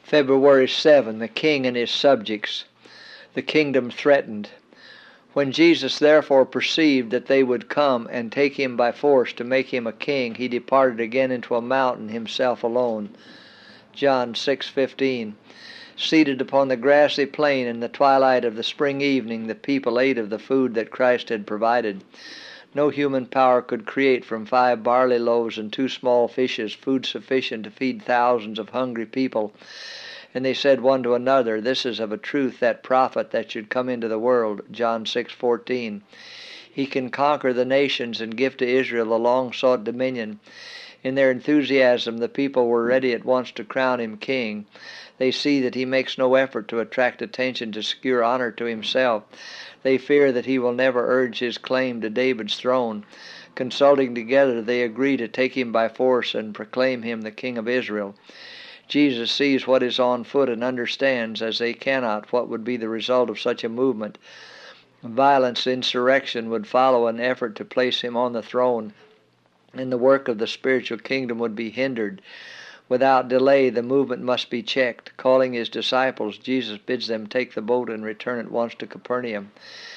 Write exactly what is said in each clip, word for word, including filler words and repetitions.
February seventh, the king and his subjects, the kingdom threatened. When Jesus therefore perceived that they would come and take him by force to make him a king, he departed again into a mountain himself alone. John six fifteen. Seated upon the grassy plain in the twilight of the spring evening, the people ate of the food that Christ had provided. No human power could create from five barley loaves and two small fishes food sufficient to feed thousands of hungry people. And they said one to another, "This is of a truth that prophet that should come into the world." John six fourteen. He can conquer the nations and give to Israel the long-sought dominion. In their enthusiasm, the people were ready at once to crown him king. They see that he makes no effort to attract attention to secure honor to himself. They fear that he will never urge his claim to David's throne. Consulting together, they agree to take him by force and proclaim him the King of Israel. Jesus sees what is on foot and understands, as they cannot, what would be the result of such a movement. Violence, insurrection would follow an effort to place him on the throne, and the work of the spiritual kingdom would be hindered. Without delay, the movement must be checked. Calling his disciples, Jesus bids them take the boat and return at once to Capernaum.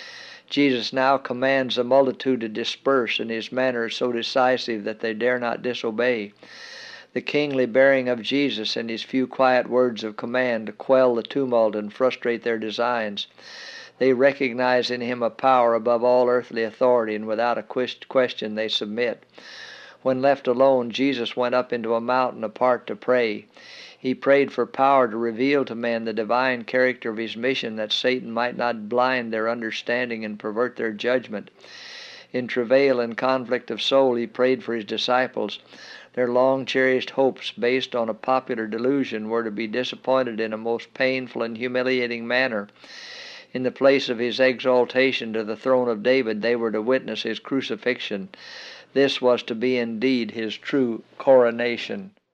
Jesus now commands the multitude to disperse, and his manner is so decisive that they dare not disobey. The kingly bearing of Jesus and his few quiet words of command quell the tumult and frustrate their designs. They recognize in him a power above all earthly authority, and without a question they submit. When left alone, Jesus went up into a mountain apart to pray. He prayed for power to reveal to men the divine character of his mission, that Satan might not blind their understanding and pervert their judgment. In travail and conflict of soul, he prayed for his disciples. Their long-cherished hopes, based on a popular delusion, were to be disappointed in a most painful and humiliating manner. In the place of his exaltation to the throne of David, they were to witness his crucifixion. This was to be indeed his true coronation.